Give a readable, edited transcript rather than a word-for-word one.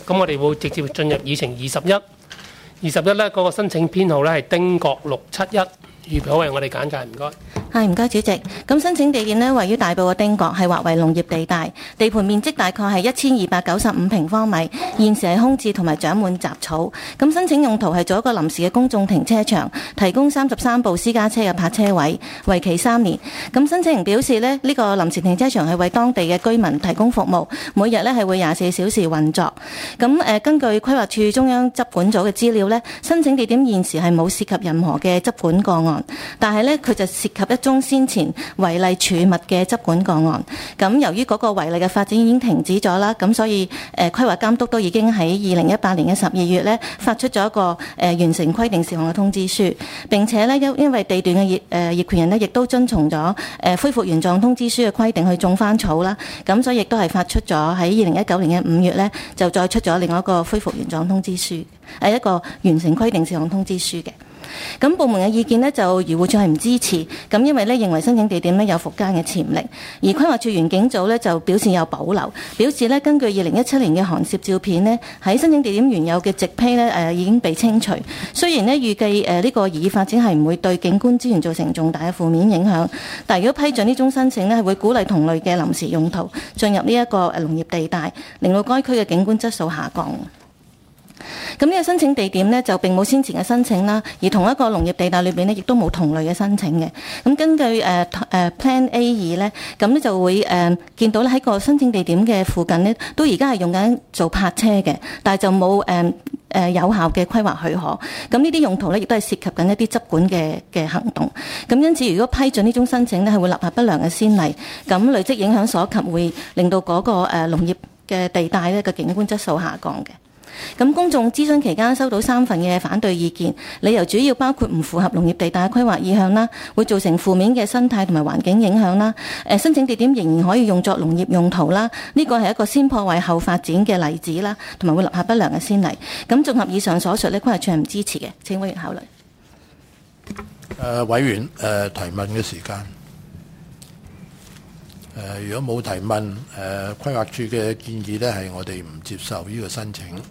咁我哋會直接進入議程21呢嗰個申請編號呢係丁角671，預備好為我哋簡介，唔該。 係，唔該主席。咁申請地點呢，位於大埔嘅丁角，係劃為農業地帶，地盤面積大概係1295平方米，現時係空置同埋長滿雜草。咁申請用途係做一個臨時嘅公眾停車場，提供33部私家車嘅泊車位，為期3年。咁申請人表示呢，呢個臨時停車場係為當地嘅居民提供服務，每日呢係會24小時運作。咁根據規劃處中央執管組嘅資料呢，申請地點現時係冇涉及任何嘅執管個案，但係呢，佢就涉及一宗先前違例儲物嘅執管個案。咁由於嗰個違例嘅發展已經停止咗啦，咁所以規劃監督都已經喺2018年嘅12月呢發出咗一個完成規定事項嘅通知書。並且呢，因為地段嘅業權人呢亦都遵從咗恢復原狀通知書嘅規定去種翻草啦，咁所以亦都係發出咗喺2019年嘅5月呢就再出咗另外一個恢復原狀通知書，一個完成規定事項通知書嘅。咁部門嘅意見呢，就漁護署係唔支持，咁因為呢認為申請地點呢有復耕嘅潛力，而規劃處園境組呢就表示有保留，表示呢根據2017年嘅寒攝照片呢，喺申請地點原有嘅植被呢已經被清除。雖然呢預計呢個擬議發展係唔會對景觀資源造成重大嘅負面影響，但係如果批准呢宗申請呢，係會鼓勵同類嘅臨時用途進入呢一個農業地帶，令到該區嘅景觀質素下降。咁呢個申請地點呢，就並冇先前嘅申請啦，而同一個農業地帶裏邊呢，亦都冇同類嘅申請嘅。咁根據Plan A2呢，咁呢就會見到咧喺個申請地點嘅附近呢，都而家係用緊做泊車嘅，但係就冇有效嘅規劃許可。咁呢啲用途呢，亦都係涉及緊一啲執管嘅行動。咁因此，如果批准呢種申請呢，係會立下不良嘅先例，咁累積影響所及，會令到嗰個農業嘅地帶呢個景觀質素下降嘅。咁公眾諮詢期間收到3份嘅反對意見，理由主要包括唔符合農業地帶規劃意向啦，會造成負面嘅生態同埋環境影響啦。申請地點仍然可以用作農業用途啦，呢個係一個先破壞後發展嘅例子啦，同埋會立下不良嘅先例。咁綜合以上所述呢，規劃處係唔支持嘅，請委員考慮。 委員提問嘅時間。如果冇提問，規劃處嘅建議呢係我哋唔接受呢個申請。